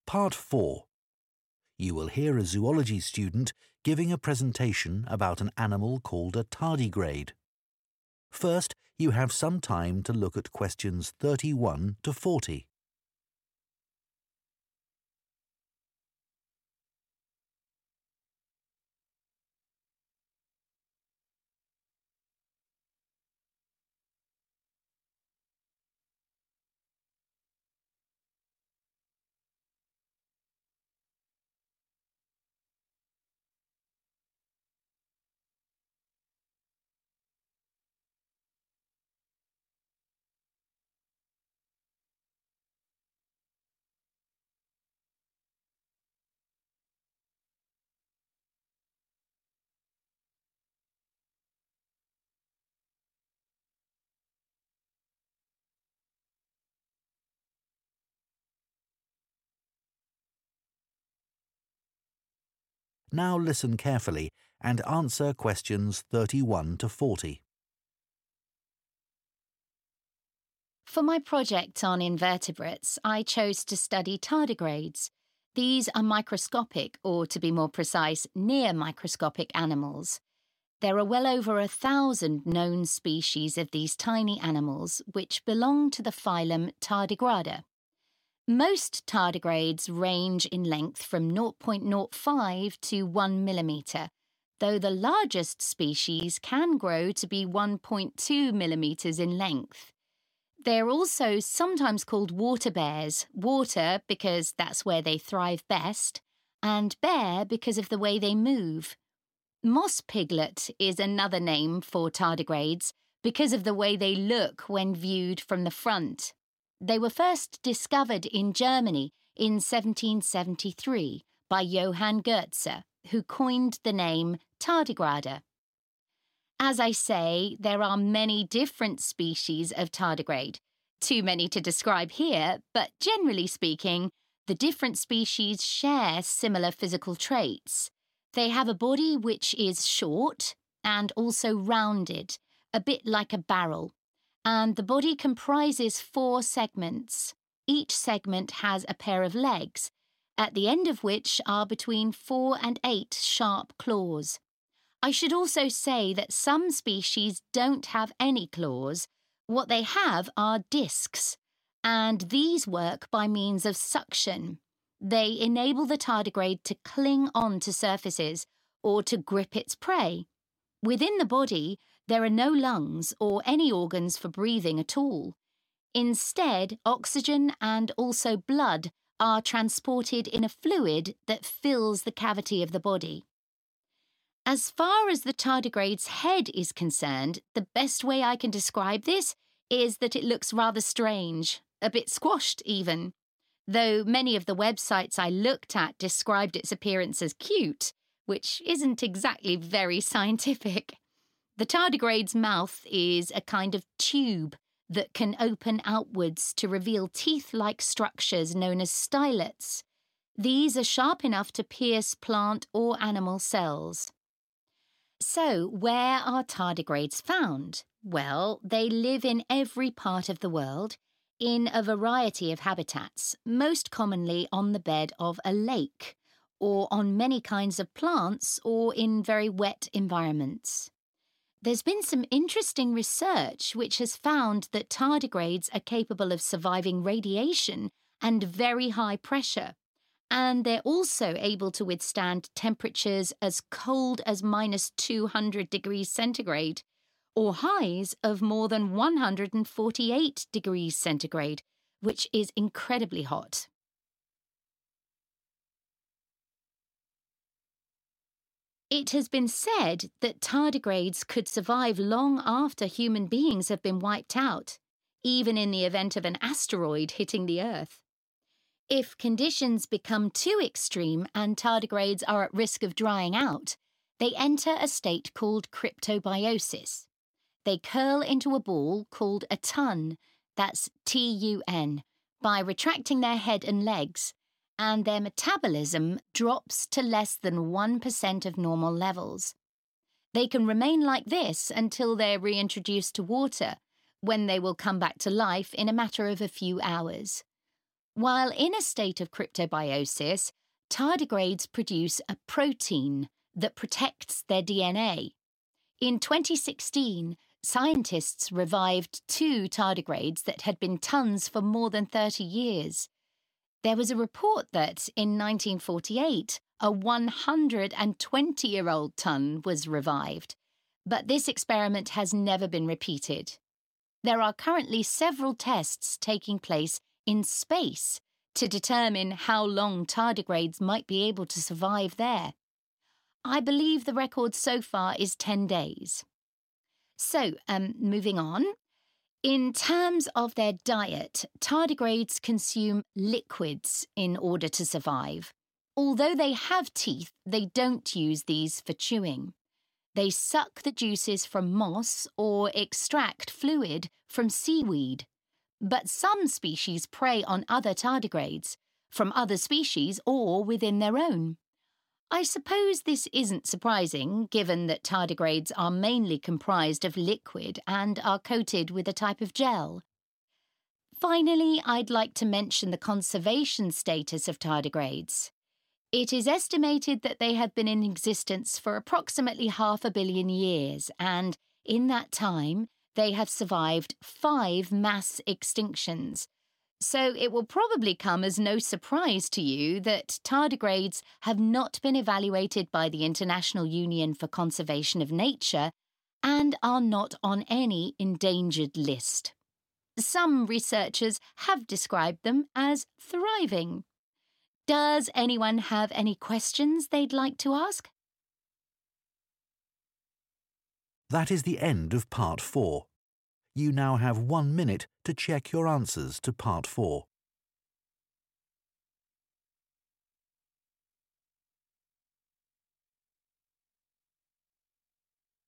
Part 4. You will hear a zoology student giving a presentation about an animal called a tardigrade. First, you have some time to look at questions 31 to 40. Now listen carefully and answer questions 31 to 40. For my project on invertebrates, I chose to study tardigrades. These are microscopic, or to be more precise, near microscopic animals. There are well over 1,000 known species of these tiny animals, which belong to the phylum Tardigrada. Most tardigrades range in length from 0.05 to 1 millimetre, though the largest species can grow to be 1.2 millimetres in length. They're also sometimes called water bears, water because that's where they thrive best, and bear because of the way they move. Moss piglet is another name for tardigrades because of the way they look when viewed from the front. They were first discovered in Germany in 1773 by Johann Goetze, who coined the name tardigrade. As I say, there are many different species of tardigrade. Too many to describe here, but generally speaking, the different species share similar physical traits. They have a body which is short and also rounded, a bit like a barrel, and the body comprises 4 segments. Each segment has a pair of legs, at the end of which are between 4 and 8 sharp claws. I should also say that some species don't have any claws. What they have are discs, and these work by means of suction. They enable the tardigrade to cling on to surfaces or to grip its prey. Within the body, there are no lungs or any organs for breathing at all. Instead, oxygen and also blood are transported in a fluid that fills the cavity of the body. As far as the tardigrade's head is concerned, the best way I can describe this is that it looks rather strange, a bit squashed even. Though many of the websites I looked at described its appearance as cute, which isn't exactly very scientific. The tardigrade's mouth is a kind of tube that can open outwards to reveal teeth-like structures known as stylets. These are sharp enough to pierce plant or animal cells. So, where are tardigrades found? Well, they live in every part of the world, in a variety of habitats, most commonly on the bed of a lake, or on many kinds of plants, or in very wet environments. There's been some interesting research which has found that tardigrades are capable of surviving radiation and very high pressure, and they're also able to withstand temperatures as cold as minus 200 degrees centigrade, or highs of more than 148 degrees centigrade, which is incredibly hot. It has been said that tardigrades could survive long after human beings have been wiped out, even in the event of an asteroid hitting the Earth. If conditions become too extreme and tardigrades are at risk of drying out, they enter a state called cryptobiosis. They curl into a ball called a tun, that's T-U-N, by retracting their head and legs, and their metabolism drops to less than 1% of normal levels. They can remain like this until they're reintroduced to water, when they will come back to life in a matter of a few hours. While in a state of cryptobiosis, tardigrades produce a protein that protects their DNA. In 2016, scientists revived 2 tardigrades that had been tons for more than 30 years. There was a report that, in 1948, a 120-year-old ton was revived, but this experiment has never been repeated. There are currently several tests taking place in space to determine how long tardigrades might be able to survive there. I believe the record so far is 10 days. So, moving on. In terms of their diet, tardigrades consume liquids in order to survive. Although they have teeth, they don't use these for chewing. They suck the juices from moss or extract fluid from seaweed. But some species prey on other tardigrades, from other species or within their own. I suppose this isn't surprising, given that tardigrades are mainly comprised of liquid and are coated with a type of gel. Finally, I'd like to mention the conservation status of tardigrades. It is estimated that they have been in existence for approximately 500 million years, and in that time, they have survived 5 mass extinctions. So it will probably come as no surprise to you that tardigrades have not been evaluated by the International Union for Conservation of Nature and are not on any endangered list. Some researchers have described them as thriving. Does anyone have any questions they'd like to ask? That is the end of Part 4. You now have 1 minute to check your answers to Part 4.